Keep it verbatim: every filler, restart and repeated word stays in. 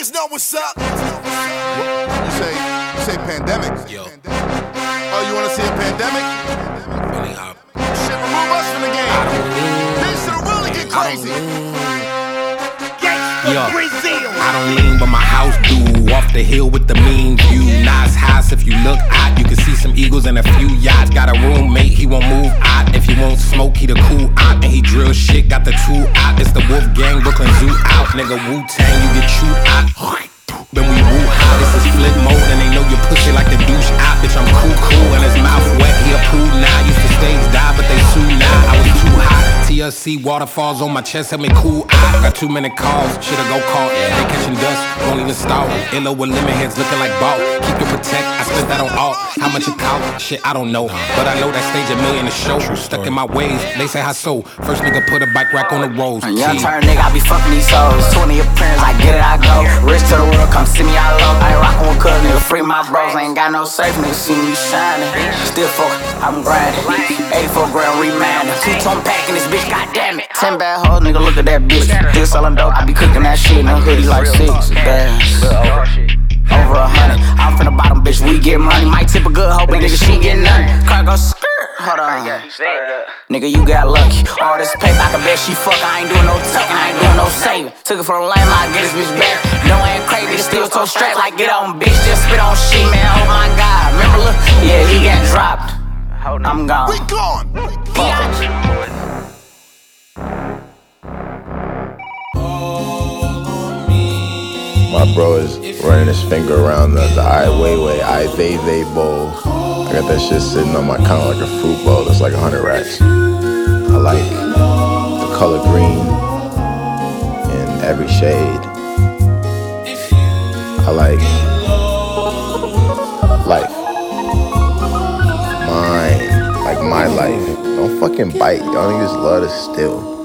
niggas know what's up. You say, you say pandemic. Yo. Oh, you wanna see a pandemic? Really hot. Shit, remove us from the game. Things to really get crazy. Yo, I don't lean, but my house do. Off the hill with the mean view. Nice house, if you look out, you can see some eagles and a few yachts. Got a roommate, he won't move out. If he won't smoke, he the cool out. And he drill shit, got the two out. It's the Wolf Gang, Brooklyn Zoo out. Nigga, Wu-Tang, you get chewed out. Then we woo high, this is flip mode. And they know you pussy like the douche out. Bitch, I'm cool, cool, and his mouth wet, he a pool now. Used to stage dive, but they sue now. I was too hot. T L C waterfalls on my chest, help me cool out. Got too many calls, shoulda go call. They catching dust, won't even stall. Illo with lemon heads looking like ball. Keep your protect, I spent that on all. How much it cost? Shit, I don't know. But I know that stage a million a show. Stuck in my ways, they say how so. First nigga put a bike rack on the rolls. Young turn nigga, I be fucking these hoes. twenty appearance, I get it, I go. Rich to the world, come see me, I love. I ain't rockin' with cuz, nigga, free my bros. Ain't got no safe, nigga, see me shining. Still fuck, I'm grinding. eighty-four grand reminder. Two-tone pack in this bitch, goddamn it. Ten bad hoes, nigga, look at that bitch. Still selling dope, I be cooking that shit. No hoodie like six, damn. Over a hundred, I'm from the bottom, bitch, we get money. Might tip a good hoe, but nigga, she get nothing. Cargo skirt, hold on. Nigga, you got lucky. All this paper, I can bet she fuck. I ain't doing no tucking, I ain't doing no saving. Took it from the lame, I get this bitch back. No, I ain't crazy, nigga, still so straight. Like, get on, bitch, just spit on shit, man. Oh my god, remember, look, yeah, he got dropped. I'm gone. We gone. My bro is running his finger around the, the Ai Weiwei, Ai Weiwei bowl. I got that shit sitting on my counter like a fruit bowl. That's like a hundred racks. I like the color green in every shade. I like life. Mine, like my life. Don't fucking bite. Y'all niggas love to steal.